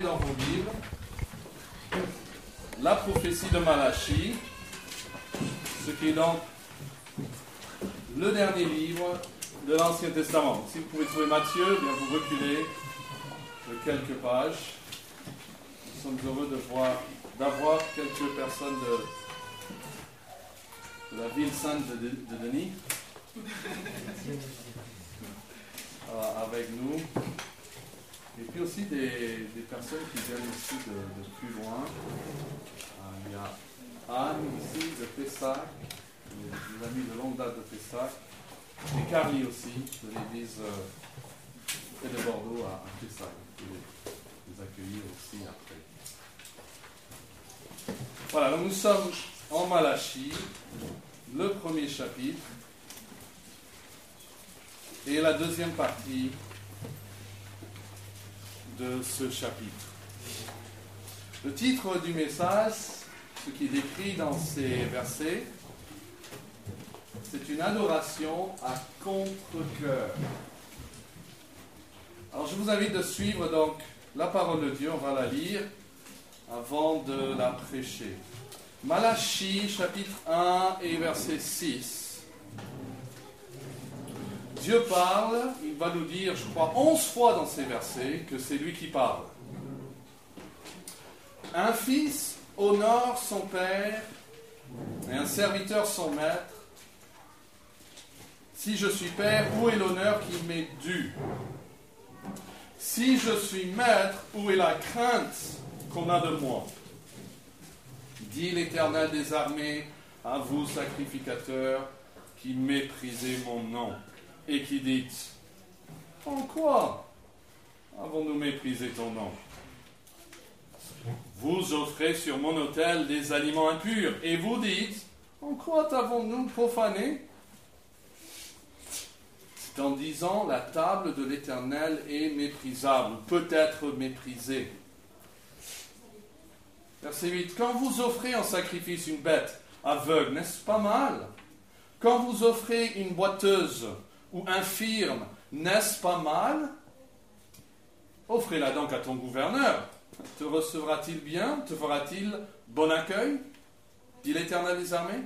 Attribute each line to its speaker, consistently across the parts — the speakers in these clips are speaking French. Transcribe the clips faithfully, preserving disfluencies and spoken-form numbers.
Speaker 1: dans vos livres la prophétie de Malachie, ce qui est donc le dernier livre de l'Ancien Testament. Si vous pouvez trouver Matthieu, bien vous reculez de quelques pages. Nous sommes heureux de voir, d'avoir quelques personnes de, de la ville sainte de, de, de Denis euh, avec nous. Et puis aussi des, des personnes qui viennent aussi de, de plus loin. Euh, il y a Anne ici de Pessac, des amis de longue date de Pessac. Et Carly aussi, de l'église euh, près de Bordeaux à, à Pessac. Vous pouvez les accueillir aussi après. Voilà, donc nous sommes en Malachie, le premier chapitre, et la deuxième partie de ce chapitre. Le titre du message, ce qui est décrit dans ces versets, c'est une adoration à contre-cœur. Alors je vous invite de suivre donc la parole de Dieu, on va la lire avant de la prêcher. Malachie chapitre un et verset six. Dieu parle, il va nous dire, je crois, onze fois dans ces versets que c'est lui qui parle. Un fils honore son père et un serviteur son maître. Si je suis père, où est l'honneur qui m'est dû? Si je suis maître, où est la crainte qu'on a de moi? Dit l'Éternel des armées, à vous sacrificateurs qui méprisez mon nom et qui dites, en quoi avons-nous méprisé ton nom? Vous offrez sur mon autel des aliments impurs et vous dites, en quoi avons-nous profané? C'est en disant, la table de l'Éternel est méprisable, peut être méprisée. Verset huit. Quand vous offrez en sacrifice une bête aveugle, n'est-ce pas mal? Quand vous offrez une boiteuse ou infirme, n'est-ce pas mal? Offrez-la donc à ton gouverneur. Te recevra-t-il bien? Te fera-t-il bon accueil? Dit l'Éternel des armées.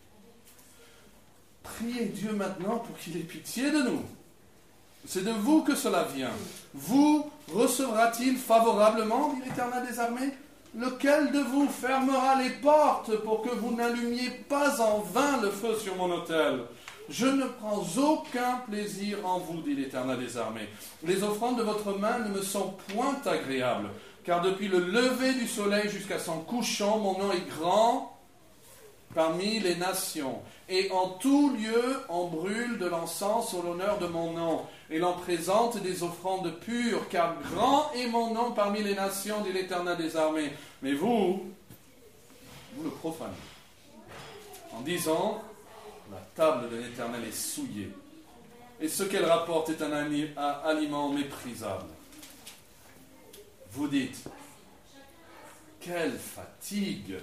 Speaker 1: Priez Dieu maintenant pour qu'il ait pitié de nous. C'est de vous que cela vient. Vous recevra-t-il favorablement, dit l'Éternel des armées? Lequel de vous fermera les portes pour que vous n'allumiez pas en vain le feu sur mon autel? Je ne prends aucun plaisir en vous, dit l'Éternel des armées. Les offrandes de votre main ne me sont point agréables, car depuis le lever du soleil jusqu'à son couchant, mon nom est grand parmi les nations. Et en tout lieu, on brûle de l'encens au l'honneur de mon nom, et l'on présente des offrandes pures, car grand est mon nom parmi les nations, dit l'Éternel des armées. Mais vous, vous le profanez, en disant, la table de l'Éternel est souillée, et ce qu'elle rapporte est un aliment méprisable. Vous dites, quelle fatigue!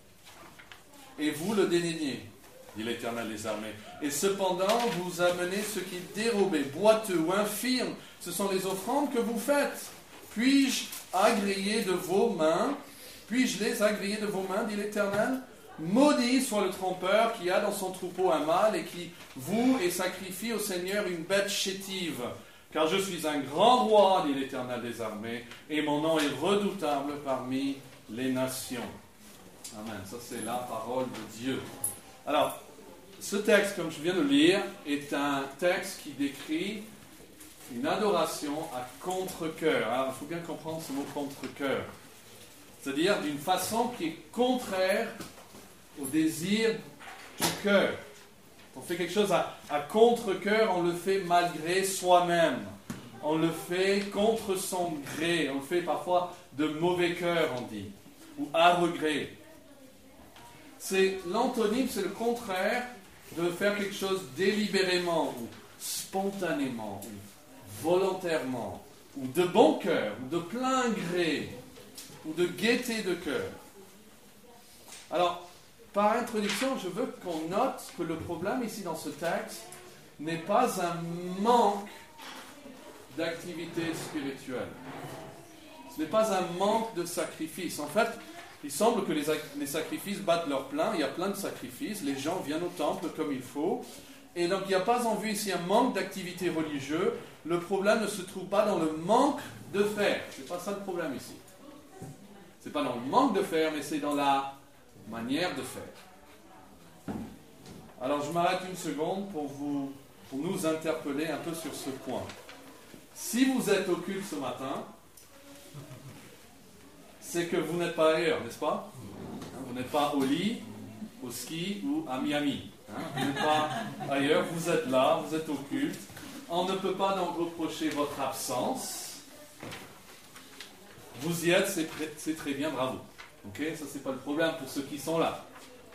Speaker 1: Et vous le dédaignez, dit l'Éternel des armées. Et cependant, vous amenez ce qui est dérobé, boiteux ou infirme. Ce sont les offrandes que vous faites. Puis-je agréer de vos mains, puis-je les agréer de vos mains, dit l'Éternel? Maudit soit le trompeur qui a dans son troupeau un mâle et qui voue et sacrifie au Seigneur une bête chétive. Car je suis un grand roi, dit l'Éternel des armées, et mon nom est redoutable parmi les nations. Amen. Ça, c'est la parole de Dieu. Alors, ce texte, comme je viens de le lire, est un texte qui décrit une adoration à contre-cœur. Alors, il faut bien comprendre ce mot contre-cœur. C'est-à-dire d'une façon qui est contraire au désir du cœur. On fait quelque chose à, à contre-cœur, on le fait malgré soi-même. On le fait contre son gré. On le fait parfois de mauvais cœur, on dit, ou à regret. C'est l'antonyme, c'est le contraire de faire quelque chose délibérément ou spontanément ou volontairement ou de bon cœur ou de plein gré ou de gaieté de cœur. Alors, par introduction, je veux qu'on note que le problème ici dans ce texte n'est pas un manque d'activité spirituelle. Ce n'est pas un manque de sacrifice. En fait, il semble que les, les sacrifices battent leur plein. Il y a plein de sacrifices. Les gens viennent au temple comme il faut. Et donc, il n'y a pas en vue ici un manque d'activité religieuse. Le problème ne se trouve pas dans le manque de faire. Ce n'est pas ça le problème ici. Ce n'est pas dans le manque de faire, mais c'est dans la manière de faire. Alors, je m'arrête une seconde pour, vous, pour nous interpeller un peu sur ce point. Si vous êtes au culte ce matin, c'est que vous n'êtes pas ailleurs, n'est-ce pas? Vous n'êtes pas au lit, au ski ou à Miami. Hein? Vous n'êtes pas ailleurs, vous êtes là, vous êtes au culte. On ne peut pas donc reprocher votre absence. Vous y êtes, c'est, c'est très bien, bravo. Ok, ça c'est pas le problème pour ceux qui sont là.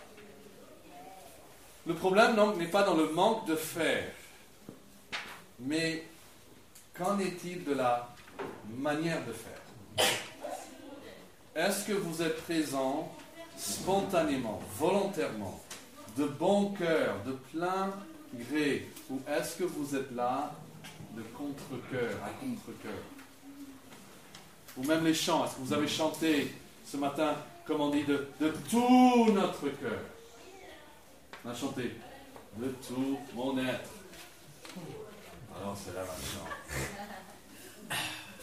Speaker 1: Le problème donc n'est pas dans le manque de faire, mais qu'en est-il de la manière de faire? Est-ce que vous êtes présent spontanément, volontairement, de bon cœur, de plein gré, ou est-ce que vous êtes là de contre-cœur, à contre-cœur? Ou même les chants, est-ce que vous avez chanté ce matin, comme on dit, de, de tout notre cœur? On a chanté de tout mon être. Alors c'est là maintenant.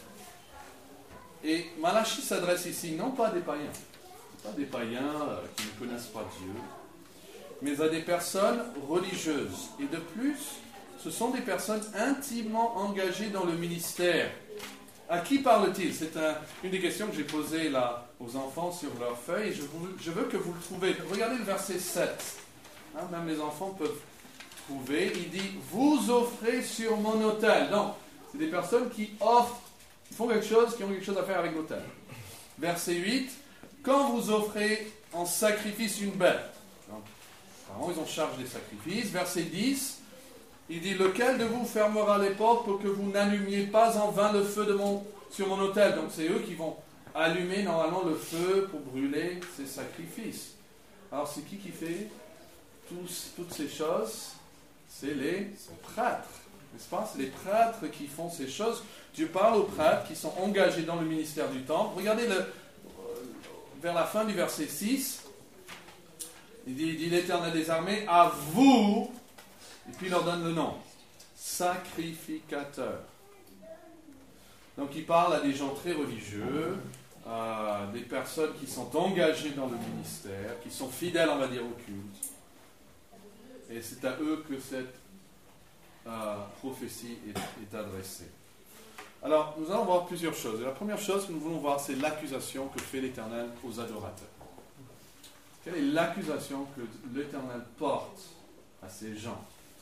Speaker 1: Et Malachie s'adresse ici non pas à des païens, pas des païens euh, qui ne connaissent pas Dieu, mais à des personnes religieuses. Et de plus, ce sont des personnes intimement engagées dans le ministère. À qui parle-t-il? C'est un, une des questions que j'ai posées là aux enfants sur leur feuille, et je, vous, je veux que vous le trouviez. Regardez le verset sept. Hein, même les enfants peuvent trouver. Il dit « Vous offrez sur mon autel ». Donc, c'est des personnes qui offrent, qui font quelque chose, qui ont quelque chose à faire avec l'autel. Verset huit. « Quand vous offrez en sacrifice une bête ». Donc, apparemment, ils ont charge des sacrifices. Verset dix. Il dit « Lequel de vous fermera les portes pour que vous n'allumiez pas en vain le feu de mon, sur mon autel ?» Donc, c'est eux qui vont allumer normalement le feu pour brûler ces sacrifices. Alors, c'est qui qui fait tous, toutes ces choses? C'est les prêtres, n'est-ce pas? C'est les prêtres qui font ces choses. Dieu parle aux prêtres qui sont engagés dans le ministère du temple. Regardez le, vers la fin du verset six. Il dit, il dit l'Éternel des armées, à vous, et puis il leur donne le nom, sacrificateurs. Donc il parle à des gens très religieux, à des personnes qui sont engagées dans le ministère, qui sont fidèles, on va dire, au culte. Et c'est à eux que cette euh, prophétie est, est adressée. Alors, nous allons voir plusieurs choses. Et la première chose que nous voulons voir, c'est l'accusation que fait l'Éternel aux adorateurs. Quelle est l'accusation que l'Éternel porte à ces gens?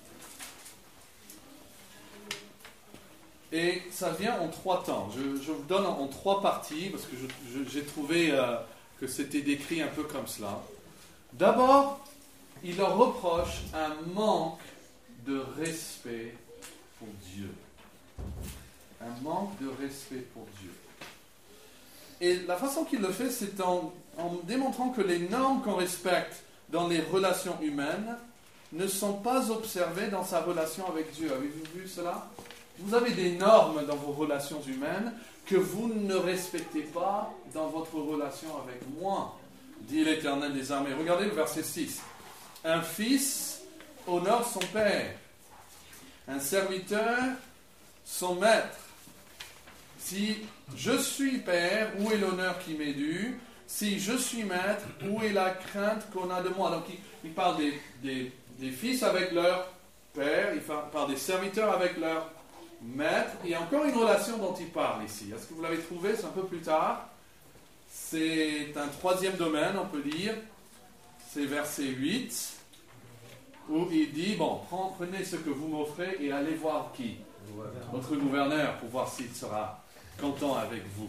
Speaker 1: Et ça vient en trois temps. Je, je vous donne en, en trois parties, parce que je, je, j'ai trouvé euh, que c'était décrit un peu comme cela. D'abord, il leur reproche un manque de respect pour Dieu. Un manque de respect pour Dieu. Et la façon qu'il le fait, c'est en, en démontrant que les normes qu'on respecte dans les relations humaines ne sont pas observées dans sa relation avec Dieu. Avez-vous vu cela? Vous avez des normes dans vos relations humaines que vous ne respectez pas dans votre relation avec moi, dit l'Éternel des armées. Regardez le verset six. Un fils honore son père, un serviteur son maître. Si je suis père, où est l'honneur qui m'est dû? Si je suis maître, où est la crainte qu'on a de moi? Donc il, il parle des, des, des fils avec leur père, il parle des serviteurs avec leur maître. Il y a encore une relation dont il parle ici. Est-ce que vous l'avez trouvé? C'est un peu plus tard. C'est un troisième domaine, on peut dire. C'est verset huit, où il dit, bon, prenez ce que vous m'offrez et allez voir qui? Votre gouverneur, pour voir s'il sera content avec vous.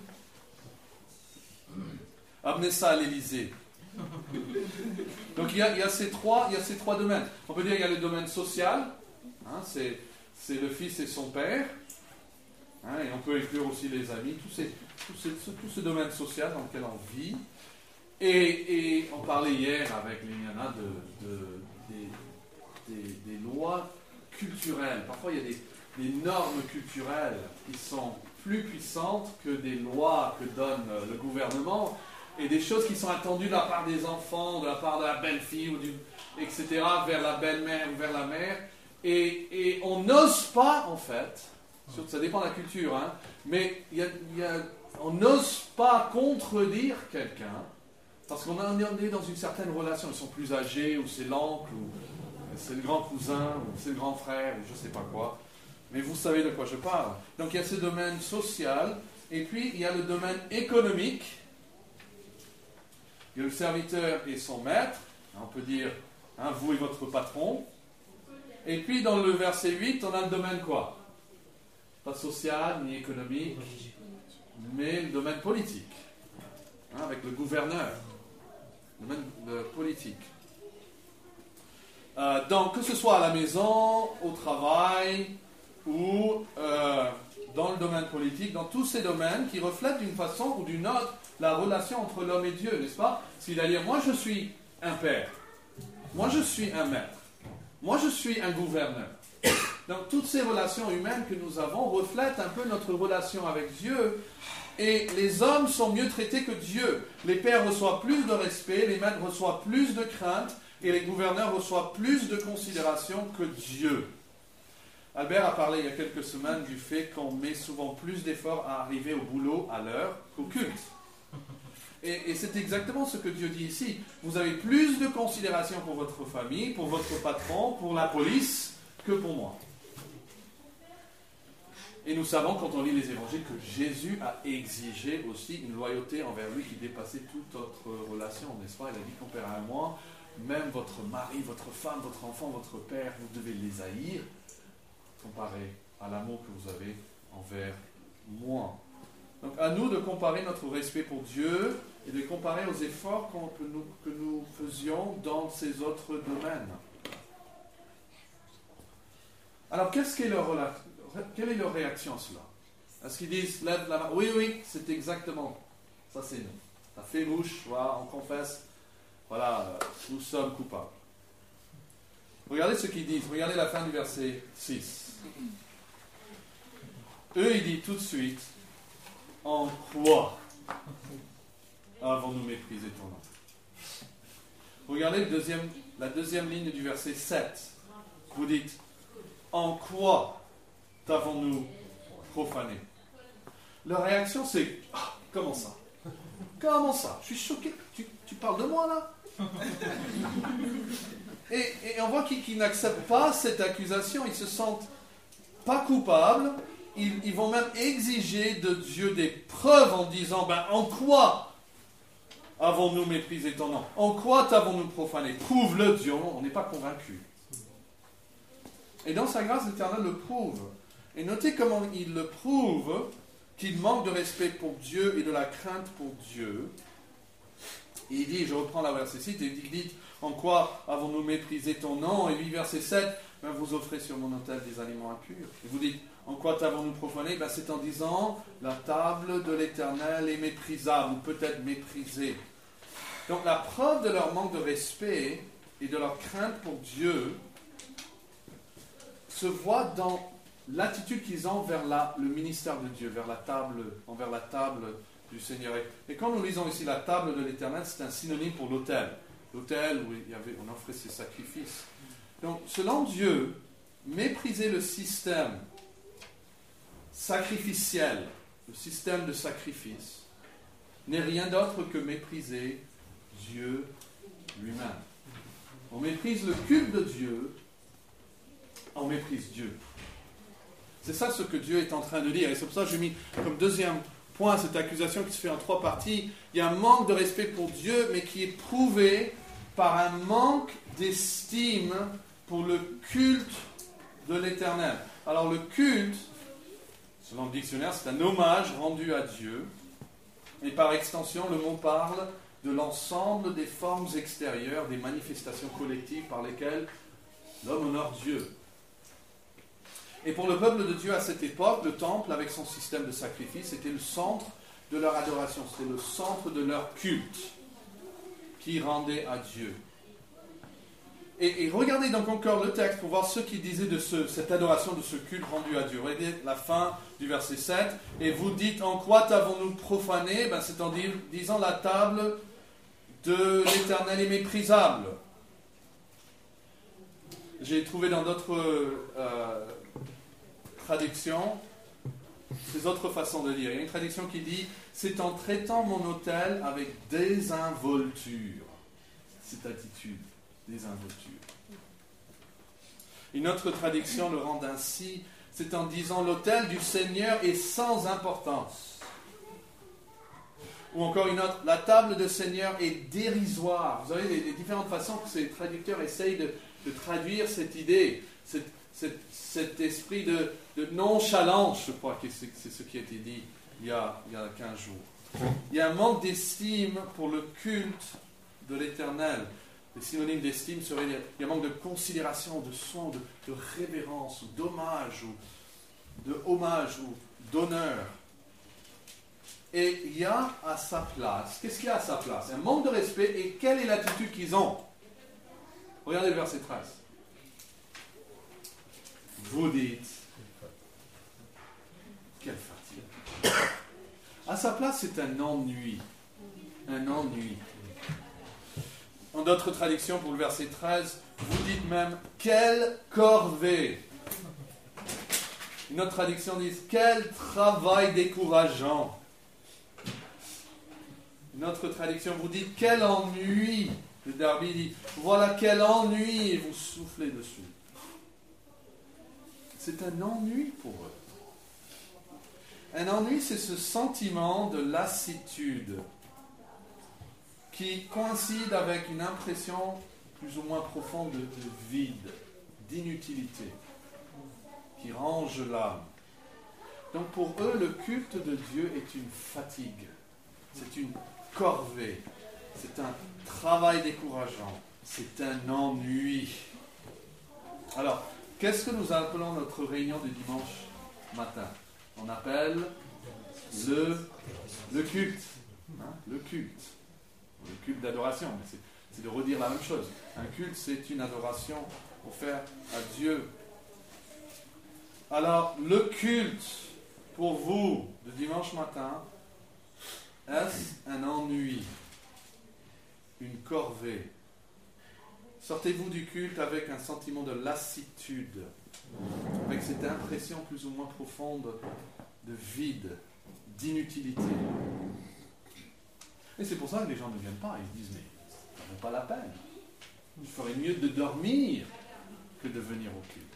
Speaker 1: Amenez ça à l'Élysée. Donc il y, a, il, y a ces trois, il y a ces trois domaines. On peut dire qu'il y a le domaine social, hein, c'est, c'est le fils et son père, hein, et on peut inclure aussi les amis, tout, ces, tout, ces, tout ce domaine social dans lequel on vit. Et, et on parlait hier avec Liliana de, de, des, des, des lois culturelles. Parfois il y a des, des normes culturelles qui sont plus puissantes que des lois que donne le gouvernement et des choses qui sont attendues de la part des enfants, de la part de la belle-fille, ou du, et cetera, vers la belle-mère ou vers la mère. Et, et on n'ose pas, en fait, surtout, ça dépend de la culture, hein, mais y a, y a, on n'ose pas contredire quelqu'un, parce qu'on est dans une certaine relation. Ils sont plus âgés, ou c'est l'oncle, ou c'est le grand cousin, ou c'est le grand frère, ou je ne sais pas quoi. Mais vous savez de quoi je parle. Donc il y a ce domaine social, et puis il y a le domaine économique. Il y a le serviteur et son maître, on peut dire, hein, vous et votre patron. Et puis dans le verset huit, on a le domaine quoi? Pas social, ni économique, mais le domaine politique, hein, avec le gouverneur. Le domaine euh, politique. Euh, donc que ce soit à la maison, au travail, ou euh, dans le domaine politique, dans tous ces domaines qui reflètent d'une façon ou d'une autre la relation entre l'homme et Dieu, n'est-ce pas? C'est-à-dire, moi je suis un père, moi je suis un maître, moi je suis un gouverneur. Donc toutes ces relations humaines que nous avons reflètent un peu notre relation avec Dieu, et les hommes sont mieux traités que Dieu. Les pères reçoivent plus de respect, les maîtres reçoivent plus de crainte, et les gouverneurs reçoivent plus de considération que Dieu. Albert a parlé il y a quelques semaines du fait qu'on met souvent plus d'efforts à arriver au boulot à l'heure qu'au culte. Et, et c'est exactement ce que Dieu dit ici. Vous avez plus de considération pour votre famille, pour votre patron, pour la police, que pour moi. Et nous savons, quand on lit les évangiles, que Jésus a exigé aussi une loyauté envers lui qui dépassait toute autre relation, n'est-ce pas? Il a dit, comparé à moi, même votre mari, votre femme, votre enfant, votre père, vous devez les haïr, comparé à l'amour que vous avez envers moi. Donc à nous de comparer notre respect pour Dieu et de comparer aux efforts que nous, que nous faisions dans ces autres domaines. Alors qu'est-ce qu'est leur, quelle est leur réaction à cela? Est-ce qu'ils disent, lève la main, oui, oui, c'est exactement, ça c'est nous. Ça fait mouche, voilà, on confesse, voilà, nous sommes coupables. Regardez ce qu'ils disent, regardez la fin du verset six. Eux, ils disent tout de suite, en quoi avons-nous méprisé ton nom? Regardez le deuxième, la deuxième ligne du verset sept. Vous dites, en quoi t'avons-nous profané? Leur réaction, c'est, ah, comment ça? Comment ça? Je suis choqué. Tu, tu parles de moi, là? et, et on voit qu'ils, qu'ils n'acceptent pas cette accusation. Ils se sentent pas coupables. Ils, ils vont même exiger de Dieu des preuves en disant, ben, en quoi avons-nous méprisé ton nom? En quoi t'avons-nous profané? Prouve-le, Dieu. On n'est pas convaincus. Et dans sa grâce, l'Éternel le prouve. Et notez comment il le prouve, qu'il manque de respect pour Dieu et de la crainte pour Dieu. Et il dit, je reprends la verset six, et il dit, en quoi avons-nous méprisé ton nom? Et puis verset sept, ben, vous offrez sur mon autel des aliments impurs. Et vous dites, en quoi t'avons-nous profané? Ben, c'est en disant, la table de l'Éternel est méprisable, ou peut-être méprisée. Donc la preuve de leur manque de respect et de leur crainte pour Dieu se voit dans l'attitude qu'ils ont vers la, le ministère de Dieu, vers la table, envers la table du Seigneur. Et quand nous lisons ici la table de l'Éternel, c'est un synonyme pour l'autel. L'autel où il y avait, on offrait ses sacrifices. Donc, selon Dieu, mépriser le système sacrificiel, le système de sacrifice, n'est rien d'autre que mépriser Dieu lui-même. On méprise le culte de Dieu, on méprise Dieu. C'est ça ce que Dieu est en train de dire. Et c'est pour ça que j'ai mis comme deuxième point cette accusation qui se fait en trois parties. Il y a un manque de respect pour Dieu, mais qui est prouvé par un manque d'estime pour le culte de l'Éternel. Alors le culte, selon le dictionnaire, c'est un hommage rendu à Dieu. Et par extension, le mot parle de l'ensemble des formes extérieures, des manifestations collectives par lesquelles l'homme honore Dieu. Et pour le peuple de Dieu à cette époque, le temple, avec son système de sacrifice, était le centre de leur adoration, c'était le centre de leur culte qui rendait à Dieu. Et, et regardez donc encore le texte pour voir ce qu'il disait de ce, cette adoration, de ce culte rendu à Dieu. Regardez la fin du verset sept. Et vous dites, en quoi t'avons-nous profané? Ben, c'est en dis, disant la table de l'Éternel est méprisable. J'ai trouvé dans d'autres euh, traductions ces autres façons de lire. Il y a une traduction qui dit « C'est en traitant mon autel avec désinvolture. » Cette attitude, désinvolture. Une autre traduction le rend ainsi « C'est en disant l'autel du Seigneur est sans importance. » Ou encore une autre « La table du Seigneur est dérisoire. » Vous avez les, les différentes façons que ces traducteurs essayent de, de traduire cette idée, cette, cette, cet esprit de, de nonchalance, je crois que c'est, c'est ce qui a été dit il y a, il y a quinze jours. Il y a un manque d'estime pour le culte de l'Éternel. Les synonymes d'estime seraient il y a un manque de considération, de soin, de, de révérence, ou d'hommage, ou de hommage, ou d'honneur. Et il y a à sa place, qu'est-ce qu'il y a à sa place? Un manque de respect, et quelle est l'attitude qu'ils ont? Regardez le verset treize. Vous dites, quelle fatigue. À sa place, c'est un ennui. Un ennui. En d'autres traductions, pour le verset treize, vous dites même, quelle corvée. Une autre traduction dit, quel travail décourageant. Une autre traduction vous dit, quel ennui. Le Darby dit, voilà quel ennui, et vous soufflez dessus. C'est un ennui pour eux. Un ennui, c'est ce sentiment de lassitude qui coïncide avec une impression plus ou moins profonde de, de vide, d'inutilité, qui range l'âme. Donc pour eux, le culte de Dieu est une fatigue, c'est une corvée, c'est un travail décourageant, c'est un ennui. Alors, qu'est-ce que nous appelons notre réunion du dimanche matin? On appelle le, le culte. Hein, le culte. Le culte d'adoration. C'est, c'est de redire la même chose. Un culte, c'est une adoration offerte à Dieu. Alors, le culte, pour vous, de dimanche matin, est-ce un ennui? Une corvée? Sortez-vous du culte avec un sentiment de lassitude, avec cette impression plus ou moins profonde de vide, d'inutilité. Et c'est pour ça que les gens ne viennent pas. Ils disent, mais ça ne vaut pas la peine. Il ferait mieux de dormir que de venir au culte.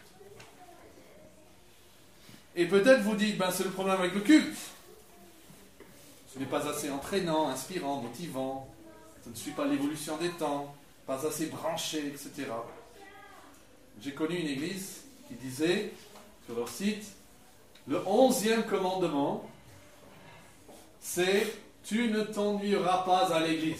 Speaker 1: Et peut-être vous dites, ben, c'est le problème avec le culte. Ce n'est pas assez entraînant, inspirant, motivant. Ça ne suit pas l'évolution des temps. Pas assez branché, et cetera. J'ai connu une église qui disait sur leur site, le onzième commandement, c'est « Tu ne t'ennuieras pas à l'église ».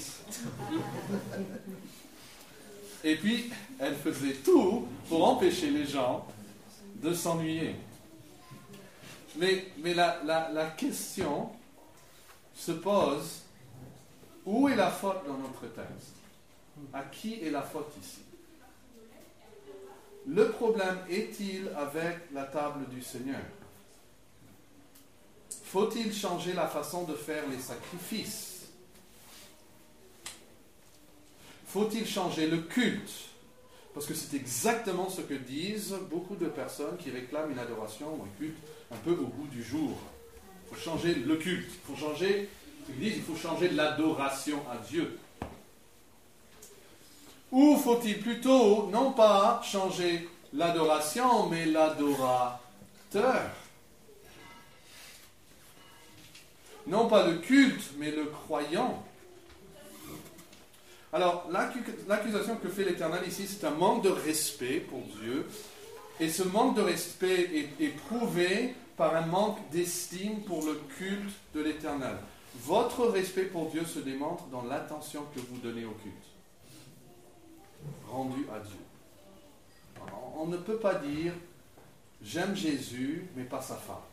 Speaker 1: Et puis, elle faisait tout pour empêcher les gens de s'ennuyer. Mais, mais la, la, la question se pose, où est la faute dans notre texte? À qui est la faute ici? Le problème est-il avec la table du Seigneur? Faut-il changer la façon de faire les sacrifices? Faut-il changer le culte? Parce que c'est exactement ce que disent beaucoup de personnes qui réclament une adoration ou un culte un peu au goût du jour. Il faut changer le culte. Il faut changer, ils disent, il faut changer l'adoration à Dieu. Ou faut-il plutôt, non pas changer l'adoration, mais l'adorateur? Non pas le culte, mais le croyant. Alors, l'accusation que fait l'Éternel ici, c'est un manque de respect pour Dieu. Et ce manque de respect est, est prouvé par un manque d'estime pour le culte de l'Éternel. Votre respect pour Dieu se démontre dans l'attention que vous donnez au culte rendu à Dieu. On ne peut pas dire j'aime Jésus, mais pas sa femme,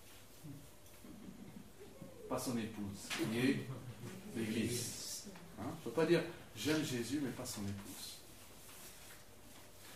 Speaker 1: pas son épouse, qui est l'Église. Hein? On ne peut pas dire j'aime Jésus, mais pas son épouse.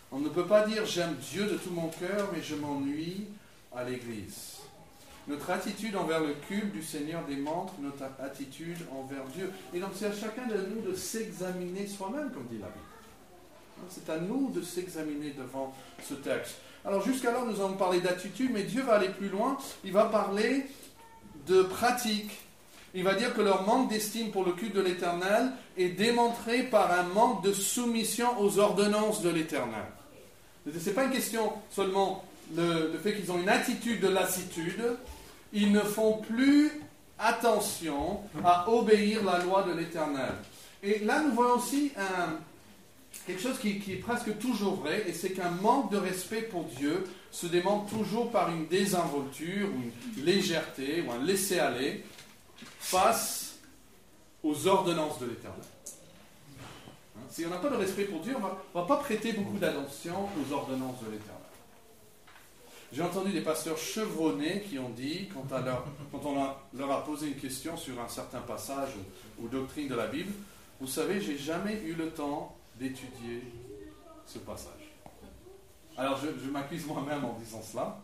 Speaker 1: On ne peut pas dire j'aime Dieu de tout mon cœur, mais je m'ennuie à l'église. Notre attitude envers le culte du Seigneur démontre notre attitude envers Dieu. Et donc c'est à chacun de nous de s'examiner soi-même, comme dit la Bible. C'est à nous de s'examiner devant ce texte. Alors jusqu'alors nous avons parlé d'attitude, mais Dieu va aller plus loin. Il va parler de pratique. Il va dire que leur manque d'estime pour le culte de l'Éternel est démontré par un manque de soumission aux ordonnances de l'Éternel. Ce n'est pas une question seulement le, le fait qu'ils ont une attitude de lassitude. Ils ne font plus attention à obéir la loi de l'Éternel. Et là, nous voyons aussi un, quelque chose qui, qui est presque toujours vrai, et c'est qu'un manque de respect pour Dieu se démontre toujours par une désinvolture, une légèreté ou un laisser-aller face aux ordonnances de l'Éternel. Hein, si on n'a pas de respect pour Dieu, on ne va, va pas prêter beaucoup d'attention aux ordonnances de l'Éternel. J'ai entendu des pasteurs chevronnés qui ont dit, quand, à leur, quand on a, leur a posé une question sur un certain passage ou, ou doctrine de la Bible, vous savez, j'ai jamais eu le temps d'étudier ce passage. Alors je, je m'accuse moi-même en disant cela,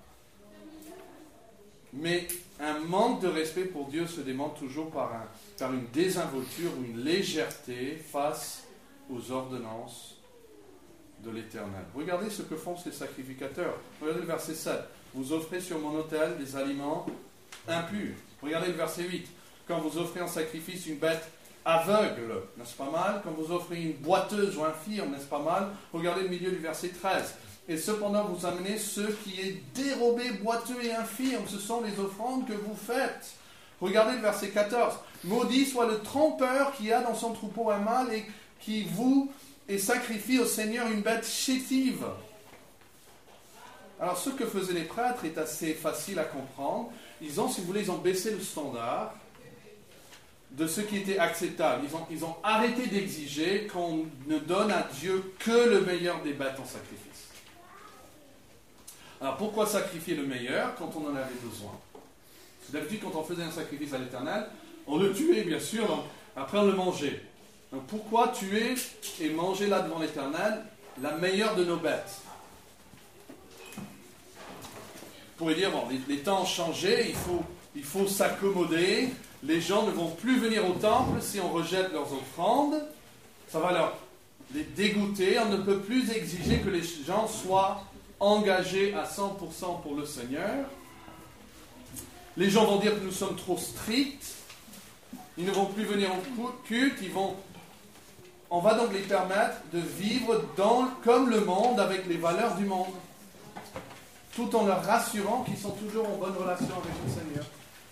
Speaker 1: mais un manque de respect pour Dieu se démontre toujours par, un, par une désinvolture ou une légèreté face aux ordonnances de l'Éternel. Regardez ce que font ces sacrificateurs. Regardez le verset sept. Vous offrez sur mon autel des aliments impurs. Regardez le verset huit. Quand vous offrez en sacrifice une bête aveugle, n'est-ce pas mal? Quand vous offrez une boiteuse ou infirme, n'est-ce pas mal? Regardez le milieu du verset treize. Et cependant vous amenez ce qui est dérobé, boiteux et infirme. Ce sont les offrandes que vous faites. Regardez le verset quatorze. Maudit soit le trompeur qui a dans son troupeau un mâle et qui vous et sacrifie au Seigneur une bête chétive. Alors ce que faisaient les prêtres est assez facile à comprendre. Ils ont, si vous voulez, ils ont baissé le standard de ce qui était acceptable. Ils ont, ils ont arrêté d'exiger qu'on ne donne à Dieu que le meilleur des bêtes en sacrifice. Alors pourquoi sacrifier le meilleur quand on en avait besoin? D'habitude, quand on faisait un sacrifice à l'Éternel, on le tuait bien sûr, donc après on le mangeait. Donc pourquoi tuer et manger là devant l'Éternel la meilleure de nos bêtes? Vous pourriez dire, bon, les, les temps ont changé, il faut, il faut s'accommoder, les gens ne vont plus venir au temple si on rejette leurs offrandes, ça va leur les dégoûter, on ne peut plus exiger que les gens soient engagés à cent pour cent pour le Seigneur. Les gens vont dire que nous sommes trop stricts, ils ne vont plus venir au culte, ils vont... On va donc les permettre de vivre dans, comme le monde, avec les valeurs du monde, tout en leur rassurant qu'ils sont toujours en bonne relation avec le Seigneur.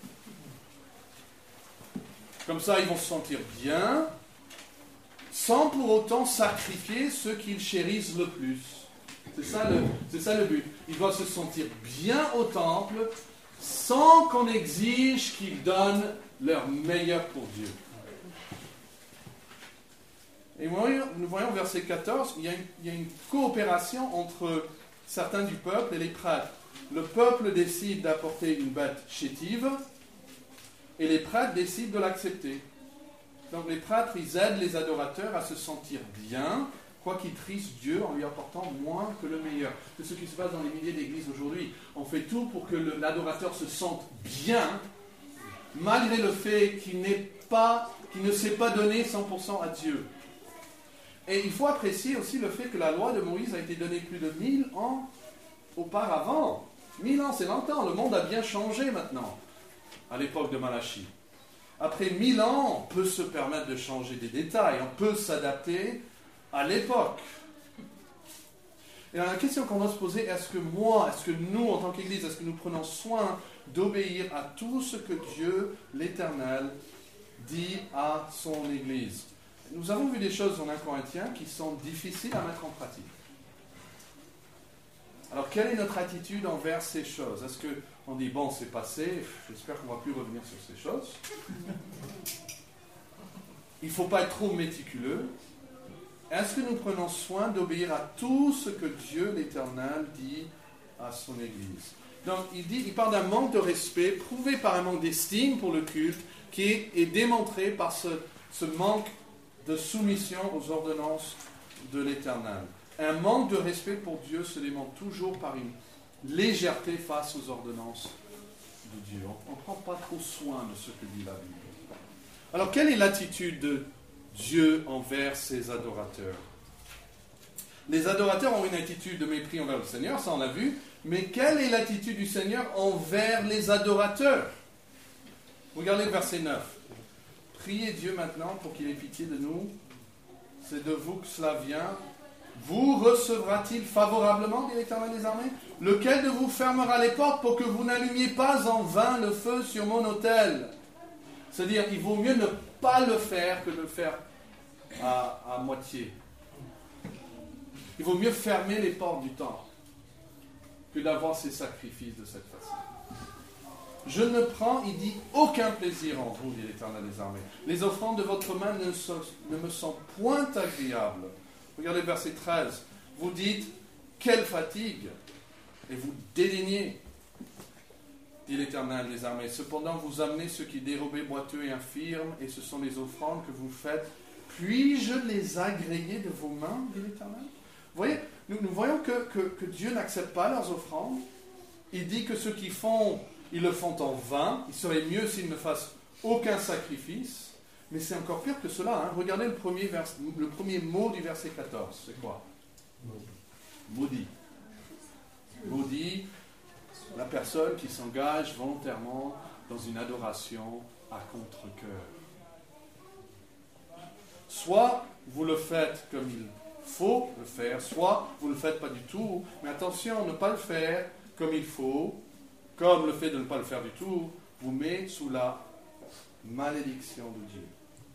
Speaker 1: Comme ça, ils vont se sentir bien, sans pour autant sacrifier ceux qu'ils chérissent le plus. C'est ça le, c'est ça le but. Ils doivent se sentir bien au temple, sans qu'on exige qu'ils donnent leur meilleur pour Dieu. Et nous voyons au verset quatorze, il y, a une, il y a une coopération entre certains du peuple et les prêtres. Le peuple décide d'apporter une bête chétive et les prêtres décident de l'accepter. Donc les prêtres, ils aident les adorateurs à se sentir bien, quoi qu'ils trissent Dieu en lui apportant moins que le meilleur. C'est ce qui se passe dans les milliers d'églises aujourd'hui. On fait tout pour que le, l'adorateur se sente bien, malgré le fait qu'il, n'est pas, qu'il ne s'est pas donné cent pour cent à Dieu. Et il faut apprécier aussi le fait que la loi de Moïse a été donnée plus de mille ans auparavant. Mille ans, c'est longtemps. Le monde a bien changé maintenant, à l'époque de Malachie. Après mille ans, on peut se permettre de changer des détails. On peut s'adapter à l'époque. Et alors, la question qu'on doit se poser, est-ce que moi, est-ce que nous, en tant qu'Église, est-ce que nous prenons soin d'obéir à tout ce que Dieu, l'Éternel, dit à son Église? Nous avons vu des choses en un Corinthiens qui sont difficiles à mettre en pratique. Alors, quelle est notre attitude envers ces choses? Est-ce qu'on dit, bon, c'est passé, j'espère qu'on ne va plus revenir sur ces choses. Il ne faut pas être trop méticuleux. Est-ce que nous prenons soin d'obéir à tout ce que Dieu, l'Éternel, dit à son Église? Donc, il, dit, il parle d'un manque de respect prouvé par un manque d'estime pour le culte qui est, est démontré par ce, ce manque de soumission aux ordonnances de l'Éternel. Un manque de respect pour Dieu se démontre toujours par une légèreté face aux ordonnances de Dieu. On ne prend pas trop soin de ce que dit la Bible. Alors, quelle est l'attitude de Dieu envers ses adorateurs? Les adorateurs ont une attitude de mépris envers le Seigneur, ça on l'a vu, mais quelle est l'attitude du Seigneur envers les adorateurs? Regardez le verset neuf. Priez Dieu maintenant pour qu'il ait pitié de nous. C'est de vous que cela vient. Vous recevra-t-il favorablement, dit l'Éternel des armées? Lequel de vous fermera les portes pour que vous n'allumiez pas en vain le feu sur mon autel? C'est-à-dire, il vaut mieux ne pas le faire que de le faire à, à moitié. Il vaut mieux fermer les portes du temple que d'avoir ces sacrifices de cette façon. Je ne prends, il dit, aucun plaisir en vous, dit l'Éternel des armées. Les offrandes de votre main ne, sont, ne me sont point agréables. Regardez le verset treize. Vous dites, quelle fatigue! Et vous dédaignez, dit l'Éternel des armées. Cependant, vous amenez ce qui est dérobé, boiteux et infirme, et ce sont les offrandes que vous faites. Puis-je les agréer de vos mains, dit l'Éternel? Vous voyez, nous, nous voyons que, que, que Dieu n'accepte pas leurs offrandes. Il dit que ceux qui font, ils le font en vain. Il serait mieux s'ils ne fassent aucun sacrifice. Mais c'est encore pire que cela. Hein. Regardez le premier, vers, le premier mot du verset quatorze. C'est quoi? Maudit. Maudit, la personne qui s'engage volontairement dans une adoration à contre-cœur. Soit vous le faites comme il faut le faire, soit vous ne le faites pas du tout. Mais attention, ne pas le faire comme il faut, comme le fait de ne pas le faire du tout, vous met sous la malédiction de Dieu.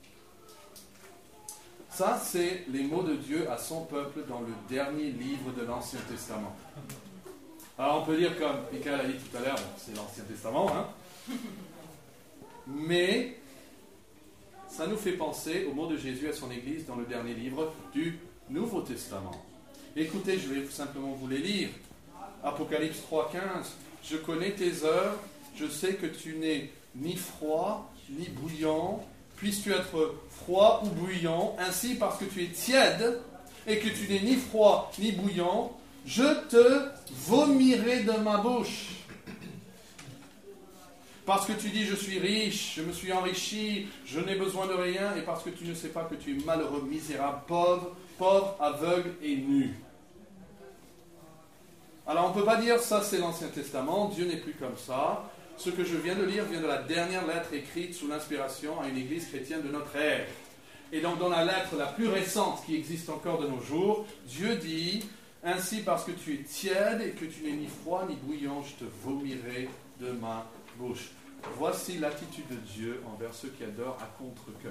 Speaker 1: Ça, c'est les mots de Dieu à son peuple dans le dernier livre de l'Ancien Testament. Alors on peut dire comme Michael a dit tout à l'heure, bon, c'est l'Ancien Testament, hein. Mais ça nous fait penser aux mots de Jésus à son Église dans le dernier livre du Nouveau Testament. Écoutez, je vais simplement vous les lire. Apocalypse trois, quinze. Je connais tes œuvres, je sais que tu n'es ni froid, ni bouillant. Puisses-tu être froid ou bouillant, ainsi parce que tu es tiède, et que tu n'es ni froid, ni bouillant, je te vomirai de ma bouche. Parce que tu dis, je suis riche, je me suis enrichi, je n'ai besoin de rien, et parce que tu ne sais pas que tu es malheureux, misérable, pauvre, pauvre, aveugle et nu. Alors on ne peut pas dire, ça c'est l'Ancien Testament, Dieu n'est plus comme ça. Ce que je viens de lire vient de la dernière lettre écrite sous l'inspiration à une église chrétienne de notre ère. Et donc dans la lettre la plus récente qui existe encore de nos jours, Dieu dit, ainsi parce que tu es tiède et que tu n'es ni froid ni bouillant, je te vomirai de ma bouche. Voici l'attitude de Dieu envers ceux qui adorent à contre-cœur.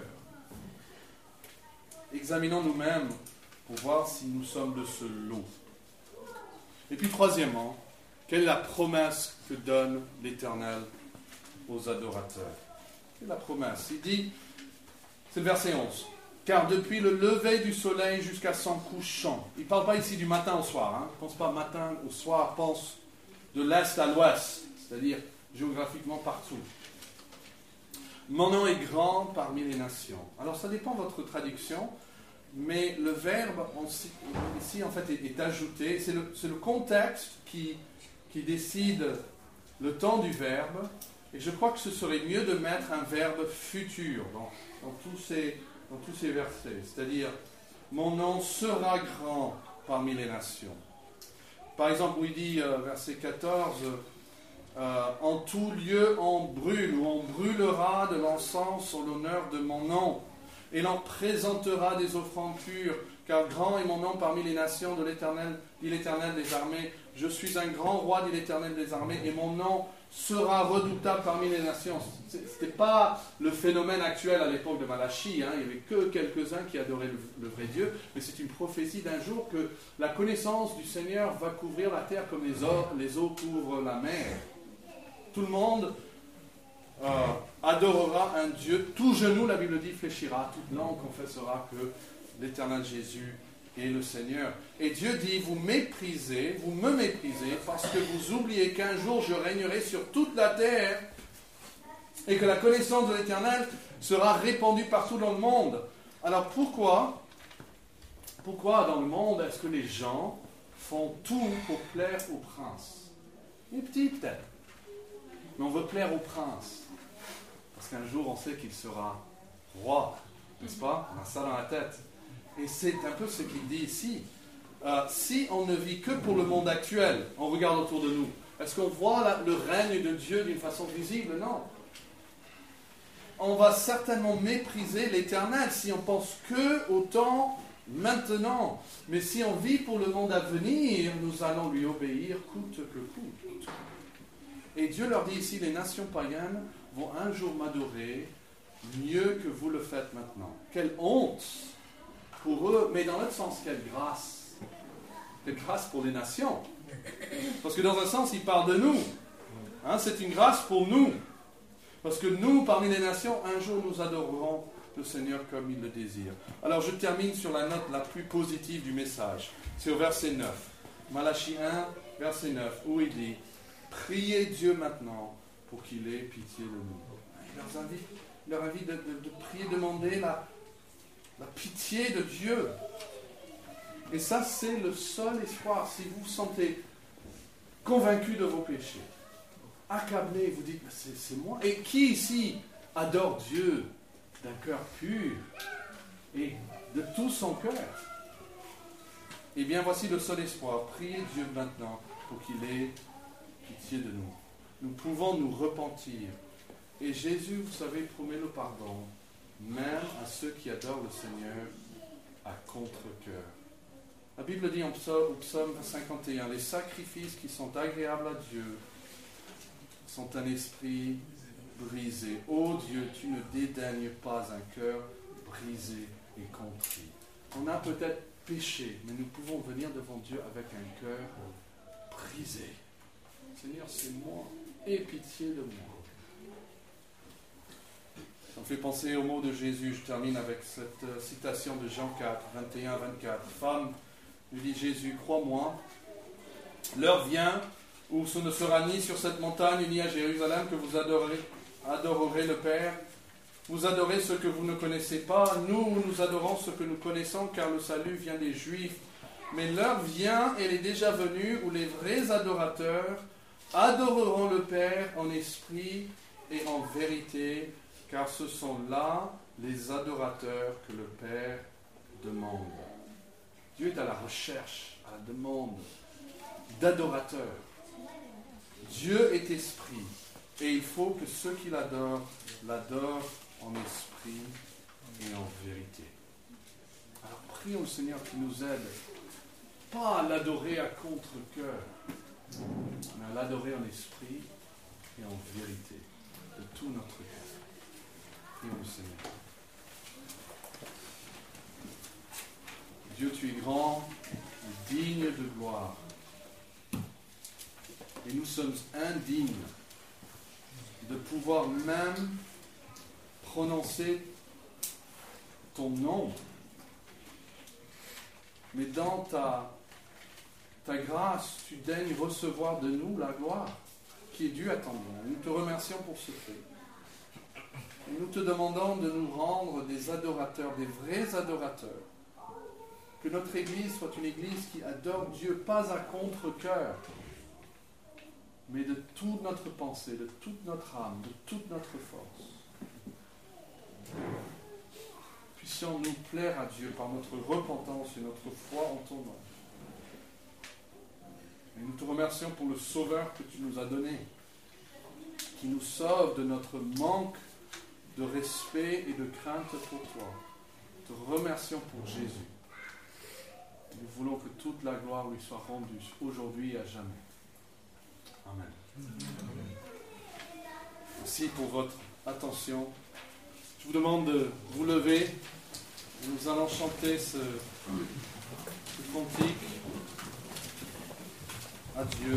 Speaker 1: Examinons nous-mêmes pour voir si nous sommes de ce lot. Et puis troisièmement, quelle est la promesse que donne l'Éternel aux adorateurs? Quelle est la promesse? Il dit, c'est le verset onze, « Car depuis le lever du soleil jusqu'à son couchant », il ne parle pas ici du matin au soir, hein, pense pas matin au soir, pense de l'est à l'ouest, c'est-à-dire géographiquement partout. « Mon nom est grand parmi les nations ». Alors ça dépend de votre traduction, mais le verbe ici en fait est, est ajouté, c'est le, c'est le contexte qui... qui décide le temps du verbe, et je crois que ce serait mieux de mettre un verbe futur dans, dans, tous, ces, dans tous ces versets, c'est-à-dire « Mon nom sera grand parmi les nations ». Par exemple, où il dit, euh, verset quatorze, euh, « En tout lieu on brûle, ou on brûlera de l'encens en l'honneur de mon nom, et l'on présentera des offrandes pures, car grand est mon nom parmi les nations de l'Éternel, dit l'Éternel des armées. Je suis un grand roi, dit l'Éternel des armées, et mon nom sera redoutable parmi les nations. Ce n'était pas le phénomène actuel à l'époque de Malachie, hein. Il n'y avait que quelques-uns qui adoraient le, le vrai Dieu, mais c'est une prophétie d'un jour que la connaissance du Seigneur va couvrir la terre comme les eaux, les eaux couvrent la mer. Tout le monde euh, adorera un Dieu, tout genou, la Bible dit, fléchira, toute langue confessera que l'Éternel Jésus est le Seigneur. Et Dieu dit, vous méprisez, vous me méprisez, parce que vous oubliez qu'un jour je régnerai sur toute la terre, et que la connaissance de l'Éternel sera répandue partout dans le monde. Alors pourquoi Pourquoi dans le monde est-ce que les gens font tout pour plaire au prince? Il est petit peut-être, mais on veut plaire au prince. Parce qu'un jour on sait qu'il sera roi, n'est-ce pas? On a ça dans la tête. Et c'est un peu ce qu'il dit ici. Euh, si on ne vit que pour le monde actuel, on regarde autour de nous, est-ce qu'on voit la, le règne de Dieu d'une façon visible? Non. On va certainement mépriser l'éternel si on pense que au temps maintenant. Mais si on vit pour le monde à venir, nous allons lui obéir coûte que coûte. Et Dieu leur dit ici, les nations païennes vont un jour m'adorer mieux que vous le faites maintenant. Quelle honte pour eux, mais dans l'autre sens, quelle grâce. Quelle grâce pour les nations. Parce que dans un sens, il parle de nous. Hein, c'est une grâce pour nous. Parce que nous, parmi les nations, un jour nous adorerons le Seigneur comme il le désire. Alors je termine sur la note la plus positive du message. C'est au verset neuf. Malachie un, verset neuf, où il dit « Priez Dieu maintenant pour qu'il ait pitié de nous. » Il leur invite, il leur invite de, de, de prier, demander la, la pitié de Dieu. Et ça, c'est le seul espoir. Si vous vous sentez convaincu de vos péchés, accablé, vous dites, c'est, c'est moi. Et qui ici adore Dieu d'un cœur pur et de tout son cœur? Eh bien, voici le seul espoir. Priez Dieu maintenant pour qu'il ait pitié de nous. Nous pouvons nous repentir. Et Jésus, vous savez, promet le pardon, même à ceux qui adorent le Seigneur à contre-cœur. La Bible dit en psaume, au psaume cinquante et un, les sacrifices qui sont agréables à Dieu sont un esprit brisé. Ô Dieu, tu ne dédaignes pas un cœur brisé et contrit. On a peut-être péché, mais nous pouvons venir devant Dieu avec un cœur brisé. Seigneur, c'est moi, aie pitié de moi. Ça me fait penser aux mots de Jésus. Je termine avec cette euh, citation de Jean quatre, vingt et un à vingt-quatre. Femme, lui dit Jésus, crois-moi, l'heure vient où ce ne sera ni sur cette montagne ni à Jérusalem que vous adorerez, adorerez le Père. Vous adorez ce que vous ne connaissez pas. Nous, nous adorons ce que nous connaissons, car le salut vient des Juifs. Mais l'heure vient, elle est déjà venue, où les vrais adorateurs adoreront le Père en esprit et en vérité, car ce sont là les adorateurs que le Père demande. Dieu est à la recherche, à la demande d'adorateurs. Dieu est esprit, et il faut que ceux qui l'adorent, l'adorent en esprit et en vérité. Alors prions le Seigneur qui nous aide, pas à l'adorer à contre-cœur, mais à l'adorer en esprit et en vérité, de tout notre cœur. Prions le Seigneur. Dieu, tu es grand et digne de gloire. Et nous sommes indignes de pouvoir même prononcer ton nom. Mais dans ta, ta grâce, tu daignes recevoir de nous la gloire qui est due à ton nom. Nous te remercions pour ce fait. Et nous te demandons de nous rendre des adorateurs, des vrais adorateurs. Que notre Église soit une Église qui adore Dieu, pas à contre-cœur, mais de toute notre pensée, de toute notre âme, de toute notre force. Puissions-nous plaire à Dieu par notre repentance et notre foi en ton nom. Et nous te remercions pour le Sauveur que tu nous as donné, qui nous sauve de notre manque de respect et de crainte pour toi. Nous te remercions pour Jésus. Et nous voulons que toute la gloire lui soit rendue aujourd'hui et à jamais. Amen. Merci pour votre attention. Je vous demande de vous lever. Nous allons chanter ce, ce cantique à Dieu.